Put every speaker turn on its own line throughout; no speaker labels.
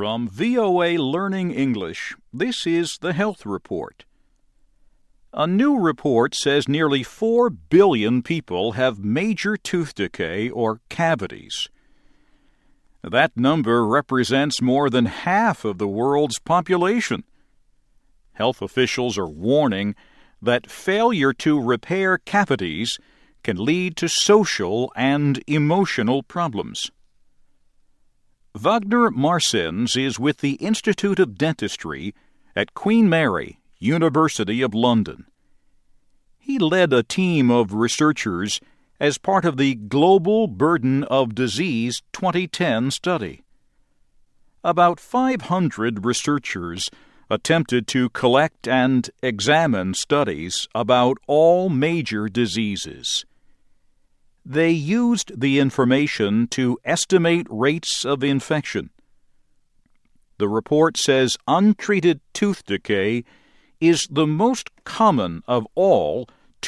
From VOA Learning English, this is the Health Report. A new report says nearly 4 billion people have major tooth decay or cavities. That number represents more than half of the world's population. Health officials are warning that failure to repair cavities can lead to social and emotional problems. Wagner Marsens is with the Institute of Dentistry at Queen Mary, University of London. He led a team of researchers as part of the Global Burden of Disease 2010 study. About 500 researchers attempted to collect and examine studies about all major diseases. They used the information to estimate rates of infection. The report says untreated tooth decay is the most common of all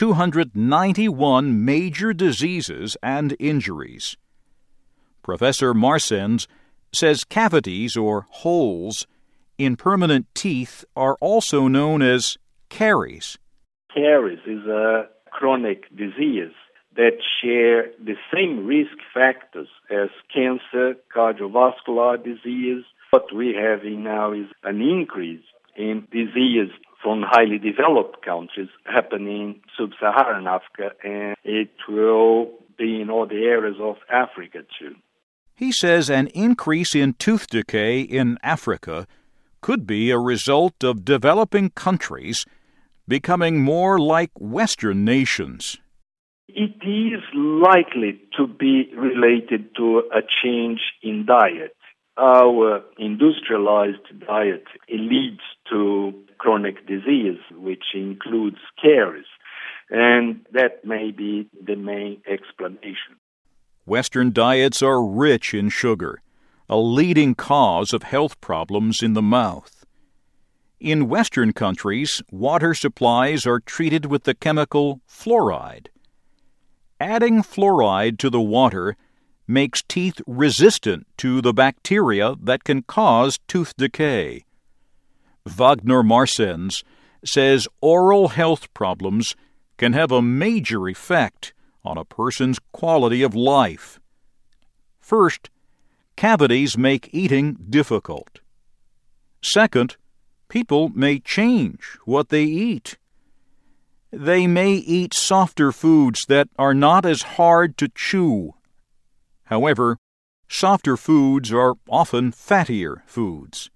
291 major diseases and injuries. Professor Marsens says cavities or holes in permanent teeth are also known as caries.
Caries is a chronic disease that share the same risk factors as cancer, cardiovascular disease. What we have now is an increase in disease from highly developed countries happening in sub-Saharan Africa, and it will be in all the areas of Africa too.
He says an increase in tooth decay in Africa could be a result of developing countries becoming more like Western nations.
It is likely to be related to a change in diet. Our industrialized diet leads to chronic disease, which includes caries, and that may be the main explanation.
Western diets are rich in sugar, a leading cause of health problems in the mouth. In Western countries, water supplies are treated with the chemical fluoride. Adding fluoride to the water makes teeth resistant to the bacteria that can cause tooth decay. Wagner Marsens says oral health problems can have a major effect on a person's quality of life. First, cavities make eating difficult. Second, people may change what they eat. They may eat softer foods that are not as hard to chew. However, softer foods are often fattier foods.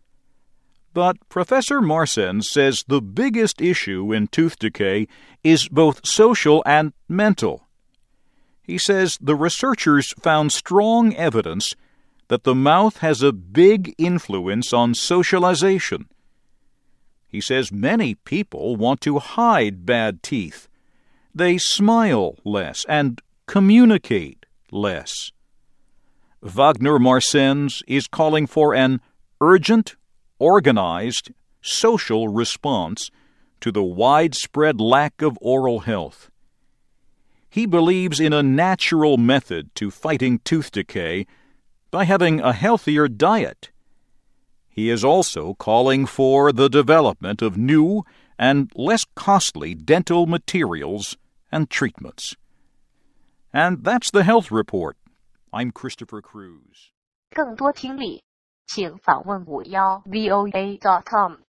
But Professor Marsens says the biggest issue in tooth decay is both social and mental. He says the researchers found strong evidence that the mouth has a big influence on socialization. He says many people want to hide bad teeth. They smile less and communicate less. Wagner Marsens is calling for an urgent, organized, social response to the widespread lack of oral health. He believes in a natural method to fighting tooth decay by having a healthier diet. He is also calling for the development of new and less costly dental materials and treatments. And that's the Health Report. I'm Christopher Cruz.
更多听力，请访问51voa.com。